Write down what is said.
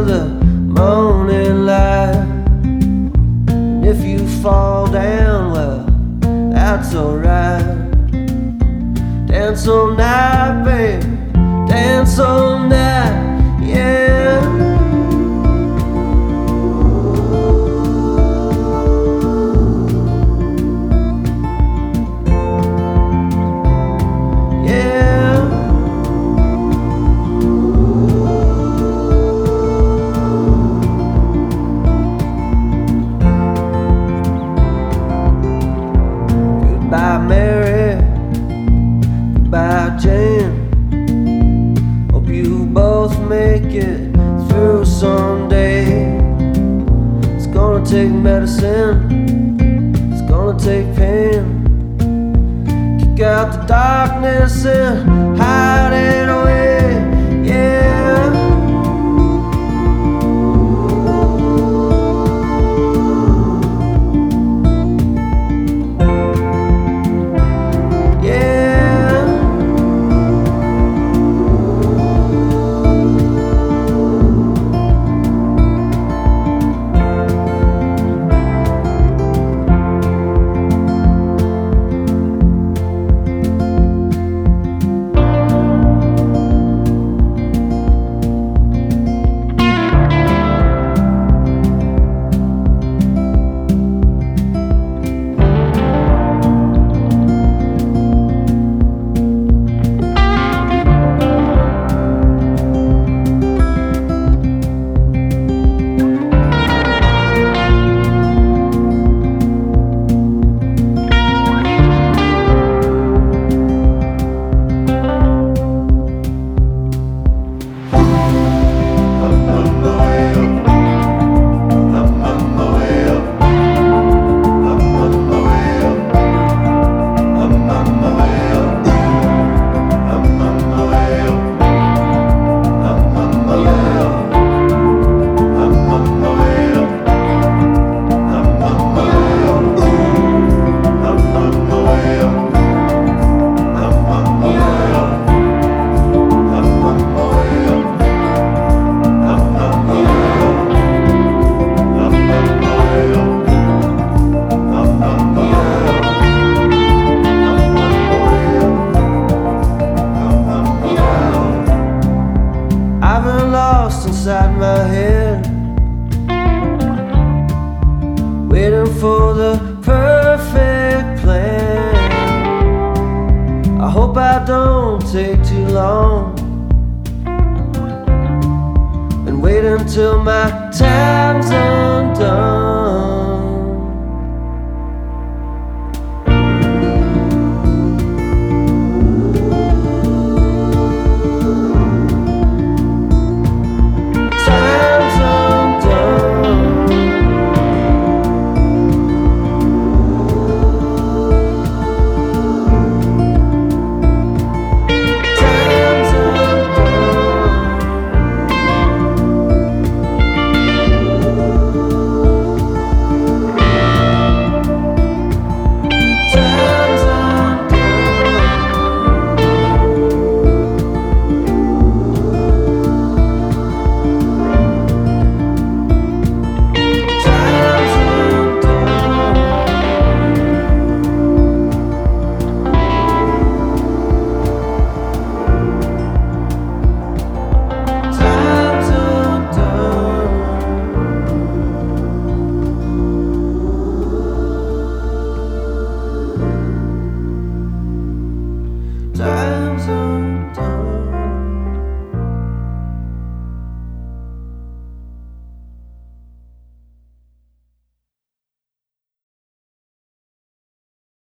the morning light. And if you fall down, well, that's alright. Dance all night, babe, dance all night, yeah. Goodbye, Mary. Goodbye, Jane. Hope you both make it through someday. It's gonna take medicine, it's gonna take pain. Kick out the darkness and hide it away, yeah. Inside my head, waiting for the perfect plan. I hope I don't take too long and wait until my time's undone. Time's